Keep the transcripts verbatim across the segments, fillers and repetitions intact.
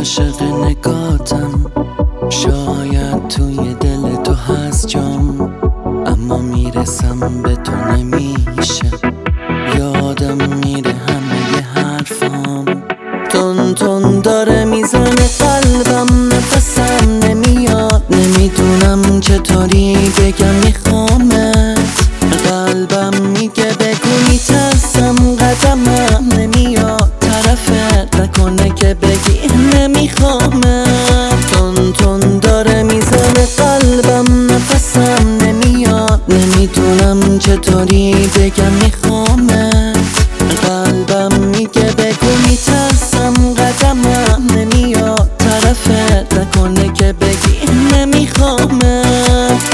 عاشق نگاتم، شاید توی دل تو هست جام، اما میرسم به تو نمیشه. یادم میره همه حرفام، تون تون داره میزنه قلبم، نفسم نمیاد، نمیدونم چطوری بگم میخوامت. قلبم میگه بگو میترسم، قدمم نمیاد طرفت، نکنه که بگی نمیخوامت. تون تون داره میزنه قلبم، نفسم نمیاد، نمیدونم چطوری بگم میخوامت. قلبم میگه بگو میترسم، قدمم نمیاد طرفت، نکنه که بگی نمیخوامت.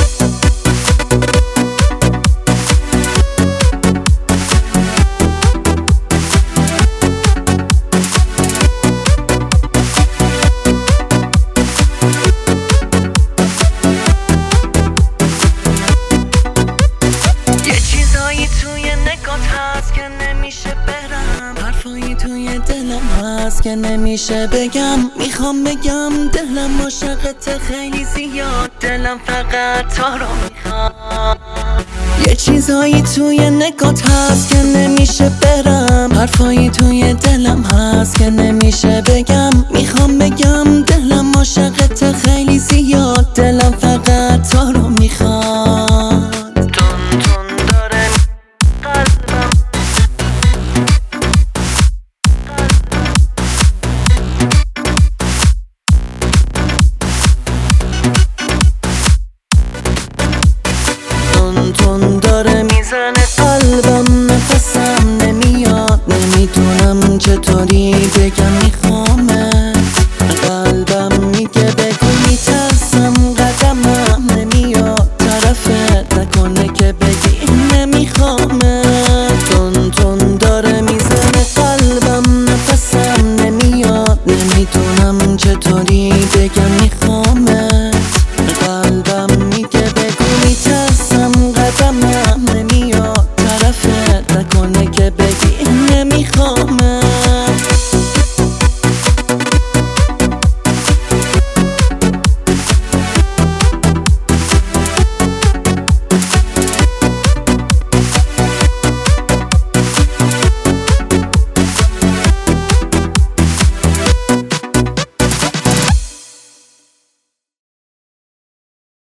توی نگات هست که نمیشه برم، حرفایی توی دلم هست که نمیشه بگم. میخوام بگم دلم عاشقت خیلی زیاد، دلم فقط تو رو میخواد. یه چیزایی توی نگات هست که نمیشه برم، حرفایی توی دلم هست که نمیشه بگم. میخوام بگم دلم عاشقت خیلی زیاد، دلم فقط تو رو